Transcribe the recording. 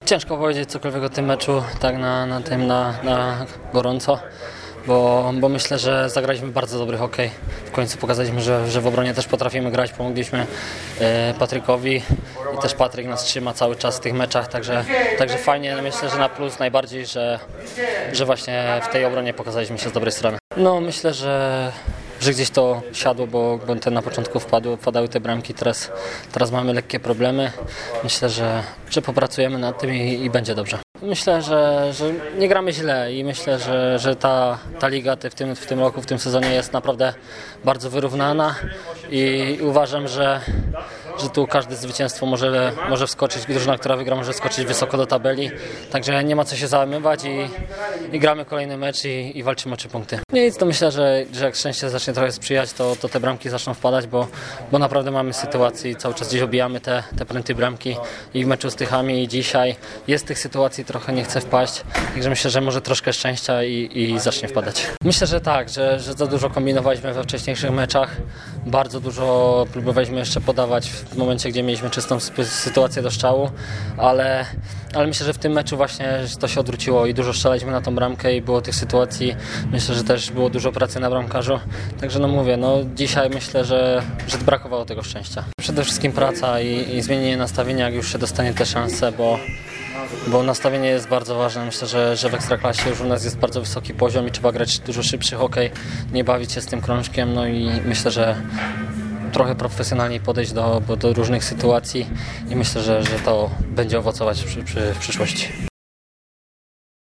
Ciężko powiedzieć cokolwiek o tym meczu tak na gorąco, bo myślę, że zagraliśmy bardzo dobry hokej. W końcu pokazaliśmy, że w obronie też potrafimy grać, pomogliśmy Patrykowi i też Patryk nas trzyma cały czas w tych meczach, także fajnie, myślę, że na plus najbardziej, że właśnie w tej obronie pokazaliśmy się z dobrej strony. No myślę, że gdzieś to siadło, bo te na początku wpadały te bramki, teraz mamy lekkie problemy. Myślę, że popracujemy nad tym i będzie dobrze. Myślę, że nie gramy źle i myślę, że ta liga w tym roku, w tym sezonie jest naprawdę bardzo wyrównana i uważam, że tu każde zwycięstwo może wskoczyć, drużyna, która wygra, może wskoczyć wysoko do tabeli, także nie ma co się załamywać i gramy kolejny mecz i walczymy o 3 punkty. Nic, to myślę, że jak szczęście zacznie trochę sprzyjać, to te bramki zaczną wpadać, bo naprawdę mamy sytuację i cały czas gdzieś obijamy te pręty bramki i w meczu z Tychami i dzisiaj jest tych sytuacji, trochę nie chce wpaść, także myślę, że może troszkę szczęścia i zacznie wpadać. Myślę, że tak, że za dużo kombinowaliśmy we wcześniejszych meczach, bardzo dużo próbowaliśmy jeszcze podawać w momencie, gdzie mieliśmy czystą sytuację do strzału, ale myślę, że w tym meczu właśnie to się odwróciło i dużo strzelaliśmy na tą bramkę i było tych sytuacji, myślę, że też było dużo pracy na bramkarzu, także dzisiaj myślę, że brakowało tego szczęścia. Przede wszystkim praca i zmienienie nastawienia, jak już się dostanie te szanse, bo nastawienie jest bardzo ważne. Myślę, że w Ekstraklasie już u nas jest bardzo wysoki poziom i trzeba grać dużo szybszy hokej, nie bawić się z tym krążkiem, no i myślę, że trochę profesjonalniej podejść do różnych sytuacji i myślę, że to będzie owocować w przyszłości.